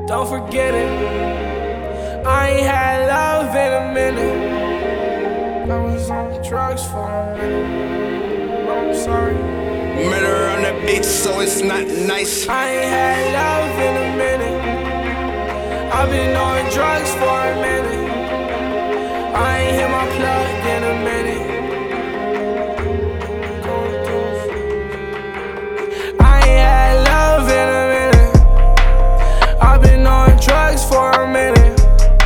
don't forget it. I ain't had love in a minute. I was on drugs for a minute. I'm sorry. Murder on the beach, so it's not nice. I ain't had love in a minute. I've been on drugs for a minute. I ain't hit my plug in a minute. I ain't had love in a minute. I've been on drugs for a minute.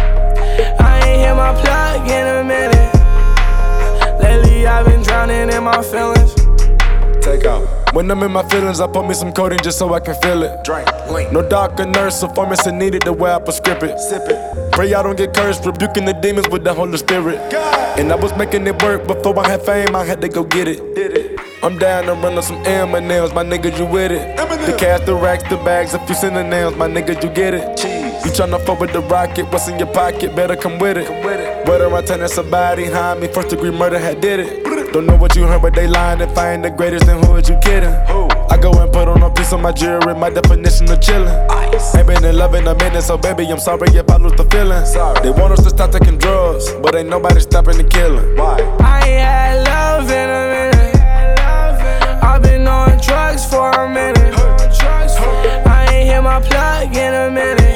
I ain't hit my plug in a minute. Lately I've been drowning in my feelings. Take out. When I'm in my feelings, I put me some codeine just so I can feel it. Drink, link. No doctor, nurse, or pharmacy needed the way I prescribe it. Sip it. Pray I don't get cursed, rebuking the demons with the Holy Spirit. God. And I was making it work before I had fame, I had to go get it. Did it. I'm down to run on some M&Ms, my nigga, you with it. The cash, the racks, the bags, a few synonyms, my nigga, you get it. Cheese. You tryna fuck with the rocket, what's in your pocket, better come with it. Whether I turn somebody behind me, first degree murder had did it. Don't know what you heard, but they lying. If I ain't the greatest, then who is you kidding? I go and put on a piece of my jewelry, my definition of chillin'. Ain't been in love in a minute, so baby, I'm sorry if I lose the feeling. They want us to stop taking drugs, but ain't nobody stopping the killing. Why? I ain't had love in a minute. I've been on drugs for a minute. I ain't hit my plug in a minute.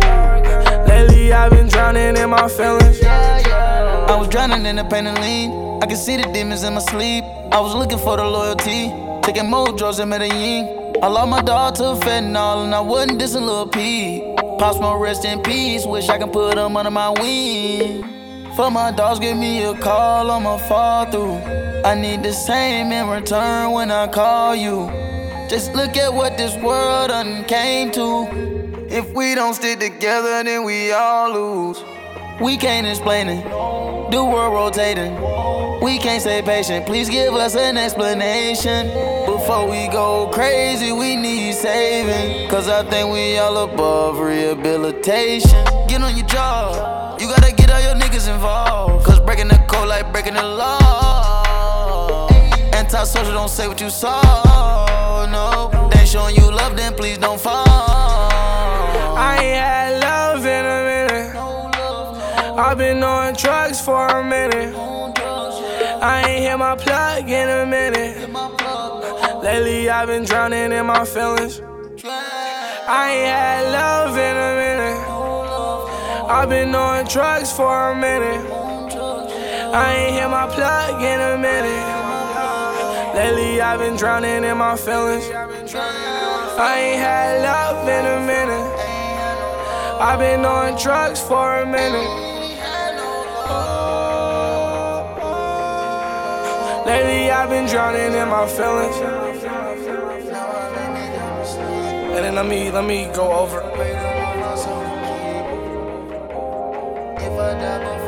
Lately I've been drowning in my feelings. I was drowning in the pain and lean. I could see the demons in my sleep. I was looking for the loyalty, taking more drugs in Medellin. I lost my dog to fentanyl and I wasn't dissing Lil P. Pop Smoke, rest in peace, wish I could put him under my wing. For my dogs, give me a call, I'ma fall through. I need the same in return when I call you. Just look at what this world done came to. If we don't stick together, then we all lose. We can't explain it, the world rotating. We can't stay patient, please give us an explanation. Before we go crazy, we need saving. Cause I think we all above rehabilitation. Get on your job, you gotta get all your niggas involved. Cause breaking the code like breaking the law. Antisocial, don't say what you saw, no. They ain't showing you love, then please don't fall. I ain't had love in a minute. I've been on drugs for a minute. I ain't hit my plug in a minute. Lately I've been drowning in my feelings. I ain't had love in a minute. I've been on drugs for a minute. I ain't hit my plug in a minute. Lately I've been drowning in my feelings. I ain't had love in a minute. I've been on drugs for a minute. Lately I've been drowning in my feelings. And then let me go over.